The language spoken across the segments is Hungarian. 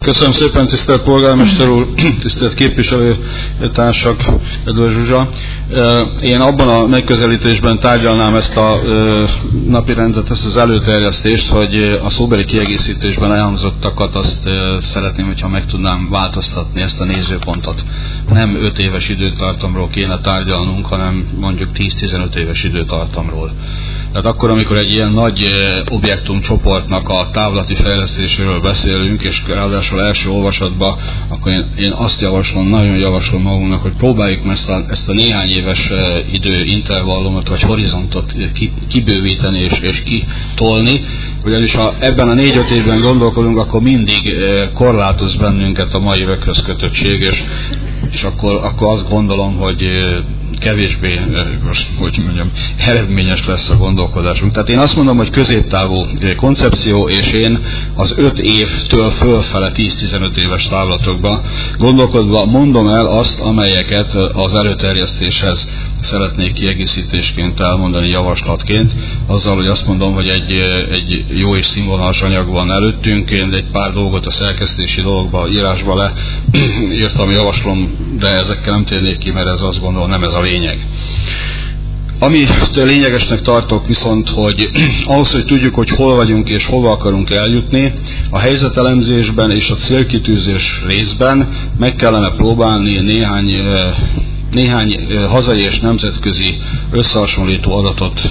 Köszönöm szépen, tisztelt polgármester úr, tisztelt képviselőtársak, kedves Zsuzsa. Én abban a megközelítésben tárgyalnám ezt a napirendet, ezt az előterjesztést, hogy a szóbeli kiegészítésben elhangzottakat azt szeretném, hogyha meg tudnám változtatni, ezt a nézőpontot. Nem 5 éves időtartamról kéne tárgyalnunk, hanem mondjuk 10-15 éves időtartamról. Tehát akkor, amikor egy ilyen nagy objektumcsoportnak a távlati fejlesztéséről beszélünk, és ráadásul első olvasatban, akkor én azt javaslom, nagyon javaslom magunknak, hogy próbáljuk ezt a néhány éves időintervallumot, vagy horizontot kibővíteni és kitolni, ugyanis ha ebben a 4-5 évben gondolkodunk, akkor mindig korlátoz bennünket a mai röghözkötöttség, és akkor azt gondolom, hogy kevésbé, eredményes lesz a gondolkodásunk. Tehát én azt mondom, hogy középtávú koncepció, és én az 5 évtől fölfele 10-15 éves távlatokban gondolkodva mondom el azt, amelyeket az előterjesztéshez szeretnék kiegészítésként elmondani, javaslatként, azzal, hogy azt mondom, hogy egy jó és színvonalas anyag van előttünk, én egy pár dolgot a szerkesztési dologba, írásba leírtam, javaslom, de ezekkel nem térnék ki, mert ez azt gondolom, nem ez a lényeg. Amit lényegesnek tartok viszont, hogy ahhoz, hogy tudjuk, hogy hol vagyunk és hova akarunk eljutni, a helyzetelemzésben és a célkitűzés részben meg kellene próbálni néhány hazai és nemzetközi összehasonlító adatot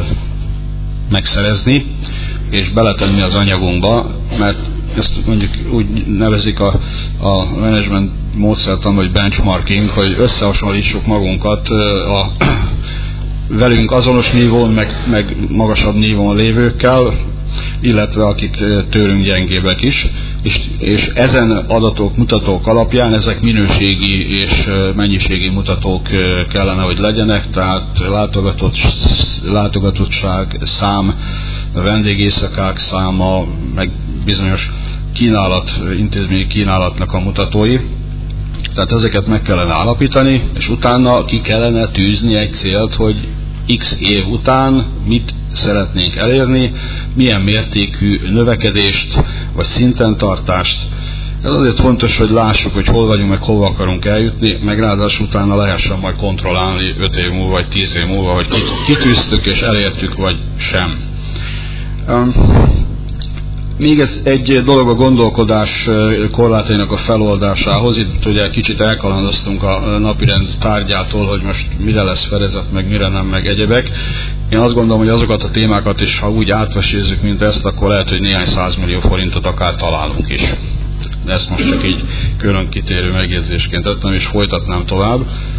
megszerezni, és beletenni az anyagunkba, mert ezt mondjuk úgy nevezik a management módszertan, hogy benchmarking, hogy összehasonlítsuk magunkat a velünk azonos nívón, meg magasabb nívón lévőkkel, illetve akik tőlünk gyengébbek is, és ezen adatok, mutatók alapján ezek minőségi és mennyiségi mutatók kellene, hogy legyenek, tehát látogatottság, szám, vendégészakák száma, meg bizonyos intézményi kínálatnak a mutatói. Tehát ezeket meg kellene állapítani, és utána ki kellene tűzni egy célt, hogy x év után mit szeretnénk elérni, milyen mértékű növekedést, vagy szintentartást. Ez azért fontos, hogy lássuk, hogy hol vagyunk, meg hova akarunk eljutni, meg ráadásul utána lehessen majd kontrollálni 5 év múlva, vagy 10 év múlva, hogy kitűztük és elértük, vagy sem. Még egy dolog a gondolkodás korlátainak a feloldásához. Itt ugye kicsit elkalandoztunk a napirend tárgyától, hogy most mire lesz fedezet, meg mire nem, meg egyebek. Én azt gondolom, hogy azokat a témákat is, ha úgy átvesézzük, mint ezt, akkor lehet, hogy néhány 100 millió forintot akár találunk is. De ezt most csak így külön kitérő megjegyzésként tettem, és folytatnám tovább.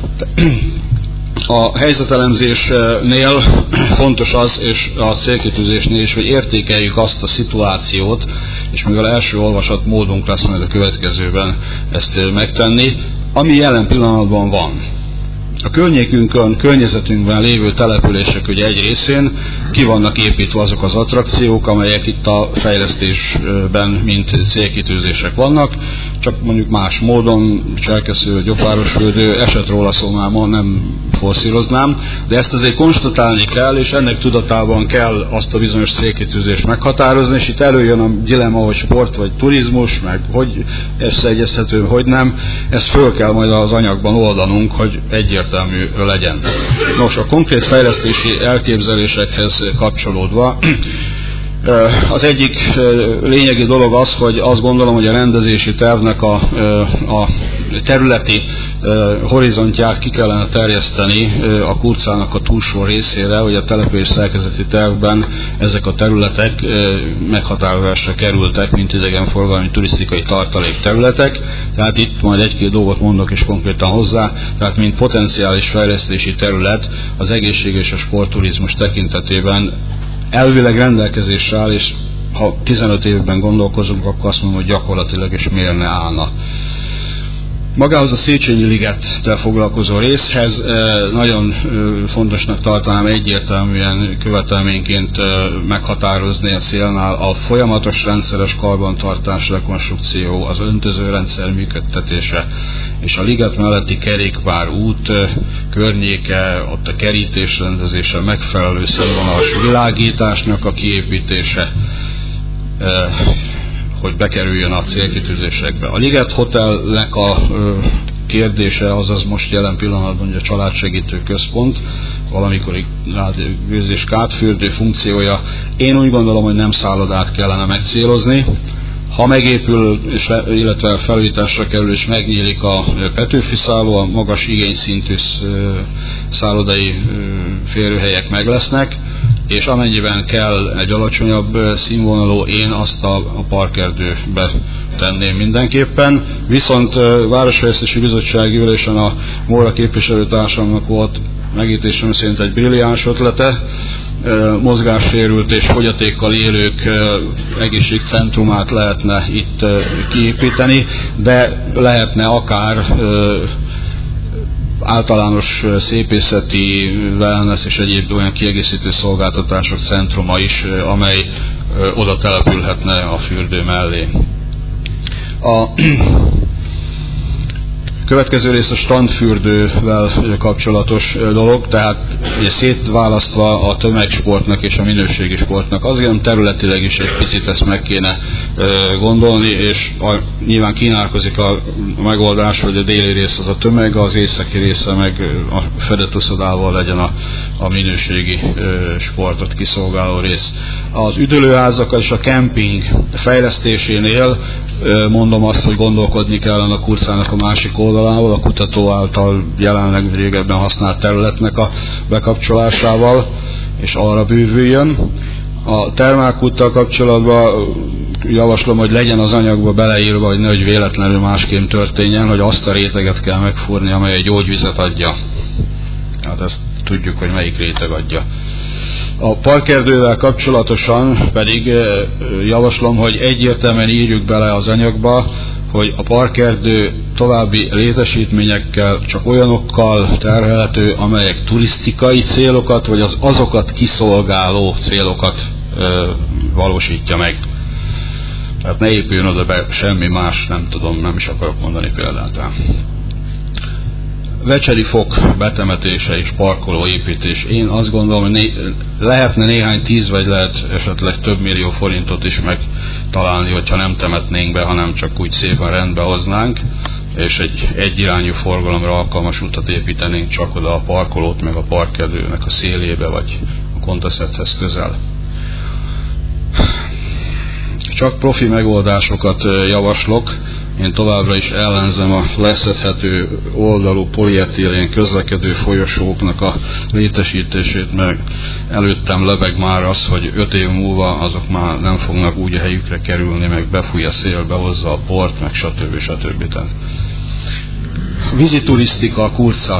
A helyzetelemzésnél fontos az, és a célkitűzésnél is, hogy értékeljük azt a szituációt, és mivel első olvasat módunk lesz majd a következőben ezt megtenni, ami jelen pillanatban van. A környékünkön, környezetünkben lévő települések ugye egy részén ki vannak építve azok az attrakciók, amelyek itt a fejlesztésben mint célkitűzések vannak, csak mondjuk más módon, Cserkésző, Gyopárosfürdő, esett róla szó, már ma nem forszíroznám, de ezt azért konstatálni kell, és ennek tudatában kell azt a bizonyos célkitűzést meghatározni, és itt előjön a dilemma, hogy sport vagy turizmus, meg hogy összeegyezhető, hogy nem, ezt föl kell majd az anyagban oldanunk, hogy egyértelmű legyen. Nos, a konkrét fejlesztési elképzelésekhez kapcsolódva, az egyik lényegi dolog az, hogy azt gondolom, hogy a rendezési tervnek a területi horizontját ki kellene terjeszteni a Kurcának a túlsó részére, hogy a település szerkezeti tervben ezek a területek meghatározásra kerültek, mint idegenforgalmi turisztikai tartalék területek. Tehát itt majd egy-két dolgot mondok is konkrétan hozzá, tehát mint potenciális fejlesztési terület az egészség és a sportturizmus tekintetében elvileg rendelkezésre áll, és ha 15 évben gondolkozunk, akkor azt mondom, hogy gyakorlatilag és miért ne állna. Magához a Széchenyi ligettel foglalkozó részhez nagyon fontosnak tartanám egyértelműen követelményként meghatározni a célnál a folyamatos rendszeres karbantartás, rekonstrukció, az öntözőrendszer működtetése, és a liget melletti kerékpár út környéke, ott a kerítés rendezése, megfelelő színvonalas világításnak a kiépítése, hogy bekerüljön a célkitűzésekbe. A Liget Hotelnek a kérdése az most jelen pillanatban a családsegítő központ, valamikor gőz- és kádfürdő funkciója. Én úgy gondolom, hogy nem szállodát kellene megcélozni. Ha megépül, illetve felújításra kerül és megnyílik a Petőfi szálló, a magas igényszintű szállodai férőhelyek meg lesznek, és amennyiben kell egy alacsonyabb színvonalú, én azt a parkerdőbe tenném mindenképpen. Viszont Városfejlesztési Bizottsági ülésen a Móra képviselőtársamnak volt megítélésem szerint egy brilliáns ötlete, mozgássérült és fogyatékkal élők egészségcentrumát lehetne itt kiépíteni, de lehetne akár általános szépészeti, wellness és egyéb olyan kiegészítő szolgáltatások centruma is, amely oda települhetne a fürdő mellé. A következő rész a strandfürdővel kapcsolatos dolog, tehát ugye szétválasztva a tömegsportnak és a minőségi sportnak. Azért területileg is egy picit ezt meg kéne gondolni, és nyilván kínálkozik a megoldás, hogy a déli rész az a tömeg, az északi része meg a fedett uszodával legyen a minőségi sportot kiszolgáló rész. Az üdülőházak és a kemping fejlesztésénél mondom azt, hogy gondolkodni kellene a Kurcának a másik oldalával, a kutató által jelenleg régebben használt területnek a bekapcsolásával, és arra bővüljön. A termálkúttal kapcsolatban javaslom, hogy legyen az anyagba beleírva, hogy nehogy véletlenül másként történjen, hogy azt a réteget kell megfúrni, amely egy gyógyvizet adja. Hát ezt tudjuk, hogy melyik réteg adja. A parkerdővel kapcsolatosan pedig javaslom, hogy egyértelműen írjuk bele az anyagba, hogy a parkerdő további létesítményekkel csak olyanokkal terhelhető, amelyek turisztikai célokat, vagy azokat kiszolgáló célokat valósítja meg. Tehát ne épüljön oda be semmi más, nem is akarok mondani példát rá. Vecseri fok betemetése és parkolóépítés. Én azt gondolom, hogy lehetne néhány 10 vagy lehet esetleg több millió forintot is megtalálni, hogyha nem temetnénk be, hanem csak úgy szépen rendbe hoznánk, és egy egyirányú forgalomra alkalmas utat építenénk csak oda a parkolót, meg a parkerdőnek a szélébe, vagy a Kontaszethez közel. Csak profi megoldásokat javaslok. Én továbbra is ellenzem a leszedhető oldalú polietilén közlekedő folyosóknak a létesítését, meg előttem lebeg már az, hogy 5 év múlva azok már nem fognak úgy a helyükre kerülni, meg befúj a szél, behozza a port, meg stb. Víziturisztika, Kurca.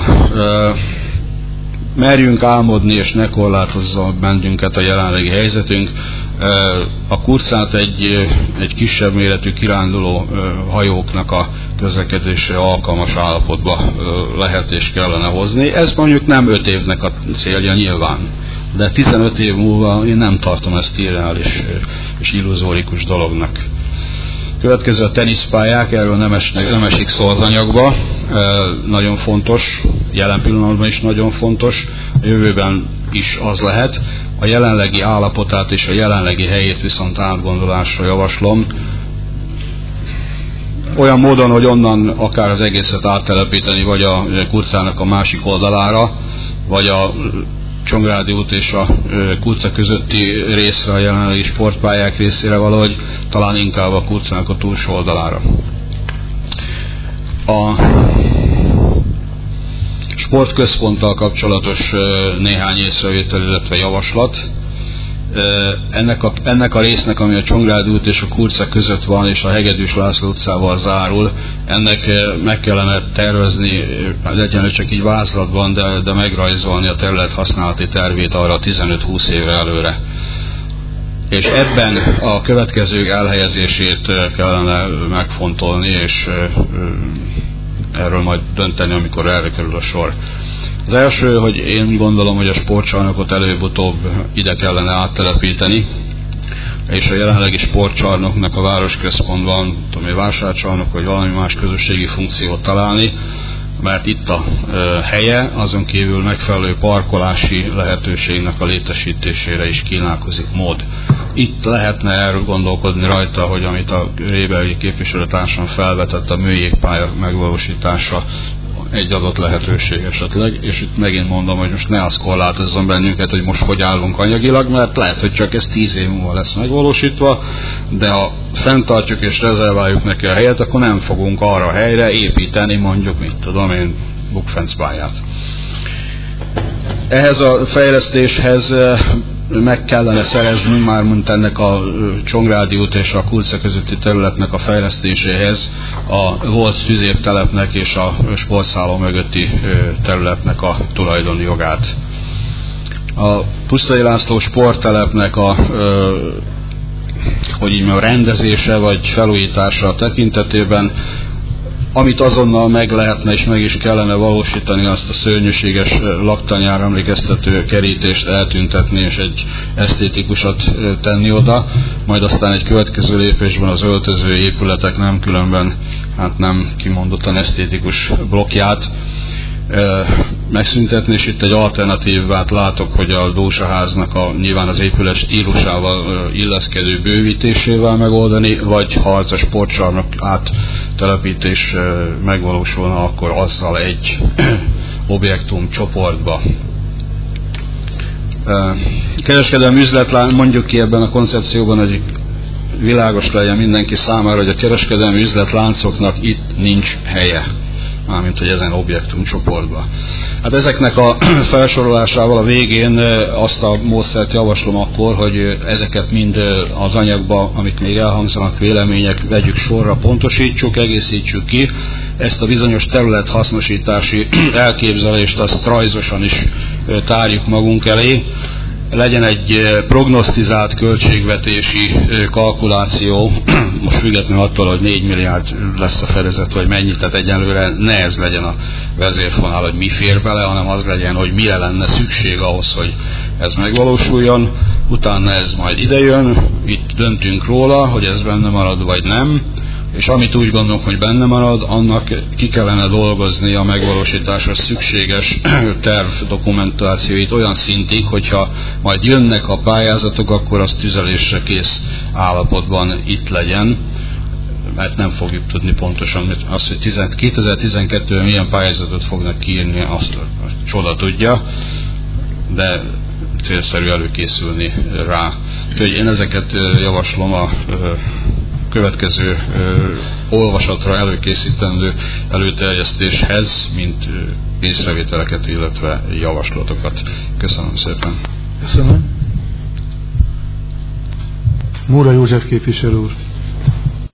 Merjünk álmodni, és ne korlátozza bennünket a jelenlegi helyzetünk. A Kurcát egy kisebb méretű kiránduló hajóknak a közlekedésre alkalmas állapotba lehet és kellene hozni. Ez mondjuk nem 5 évnek a célja nyilván, de 15 év múlva én nem tartom ezt irreális és illuzórikus dolognak. Következő a teniszpályák, erről nem esik szó az anyagba, nagyon fontos, jelen pillanatban is nagyon fontos, a jövőben is az lehet. A jelenlegi állapotát és a jelenlegi helyét viszont átgondolásra javaslom. Olyan módon, hogy onnan akár az egészet áttelepíteni, vagy a Kurcának a másik oldalára, vagy a Csongrádi út és a Kurca közötti részre, a jelenlegi sportpályák részére valahogy, talán inkább a Kurcának a túlsó oldalára. A sportközponttal kapcsolatos néhány észrevétel, illetve javaslat. Ennek a résznek, ami a Csongrádi út és a Kurca között van, és a Hegedűs László utcával zárul, ennek meg kellene tervezni, legyen csak így vázlatban, de megrajzolni a terület használati tervét arra 15-20 évre előre. És ebben a következők elhelyezését kellene megfontolni, és erről majd dönteni, amikor erre kerül a sor. Az első, hogy én úgy gondolom, hogy a sportcsarnokot előbb-utóbb ide kellene áttelepíteni, és a jelenlegi sportcsarnoknak a városközpontban, tudom, egy vásárcsarnok vagy valami más közösségi funkciót találni, mert itt a helye, azon kívül megfelelő parkolási lehetőségnek a létesítésére is kínálkozik mód. Itt lehetne erről gondolkodni rajta, hogy amit a Rébeli képviselőtársam felvetett, a műjégpálya megvalósítása egy adott lehetőség esetleg, és itt megint mondom, hogy most ne azt korlátozzon bennünket, hogy most hogy állunk anyagilag, mert lehet, hogy csak ez 10 év múlva lesz megvalósítva, de ha fenntartjuk és rezerváljuk neki a helyet, akkor nem fogunk arra a helyre építeni mondjuk, mit tudom én, bukfencpályát. Ehhez a fejlesztéshez meg kellene szerezni, mármint ennek a Csongrádi út és a Kulce közötti területnek a fejlesztéséhez a volt tüzértelepnek és a sportszálló mögötti területnek a tulajdoni jogát. A Pusztai László sporttelepnek a rendezése vagy felújítása tekintetében, amit azonnal meg lehetne és meg is kellene valósítani, azt a szörnyűséges laktanyára emlékeztető kerítést eltüntetni és egy esztétikusat tenni oda, majd aztán egy következő lépésben az öltöző épületek nem különben, hát nem kimondottan esztétikus blokkját megszüntetni, és itt egy alternatívát látok, hogy a Dózsaháznak nyilván az épület stílusával illeszkedő bővítésével megoldani, vagy ha az a sportcsarnok áttelepítés megvalósulna, akkor azzal egy objektum csoportba. Kereskedelmi üzletlánc, mondjuk ki ebben a koncepcióban, hogy világos legyen mindenki számára, hogy a kereskedelmi üzletláncoknak itt nincs helye, mármint hogy ezen objektum csoportban. Hát ezeknek a felsorolásával a végén azt a módszert javaslom akkor, hogy ezeket mind az anyagba, amik még elhangzanak vélemények, vegyük sorra, pontosítsuk, egészítsük ki. Ezt a bizonyos területhasznosítási elképzelést azt rajzosan is tárjuk magunk elé. Legyen egy prognosztizált költségvetési kalkuláció, most függetlenül attól, hogy 4 milliárd lesz a fedezet, vagy mennyi, tehát egyelőre ne ez legyen a vezérfonál, hogy mi fér bele, hanem az legyen, hogy mire lenne szükség ahhoz, hogy ez megvalósuljon. Utána ez majd idejön, itt döntünk róla, hogy ez benne marad, vagy nem, és amit úgy gondolom, hogy benne marad, annak ki kellene dolgozni a megvalósításra szükséges terv dokumentációit olyan szintig, hogyha majd jönnek a pályázatok, akkor az tüzelésre kész állapotban itt legyen, mert nem fogjuk tudni pontosan azt, hogy 2012-ben milyen pályázatot fognak kiírni, azt a csoda tudja, de célszerű előkészülni rá. Úgyhogy én ezeket javaslom a következő olvasatra előkészítendő előterjesztéshez, mint észrevételeket, illetve javaslatokat. Köszönöm szépen. Köszönöm. Móra József képviselő úr.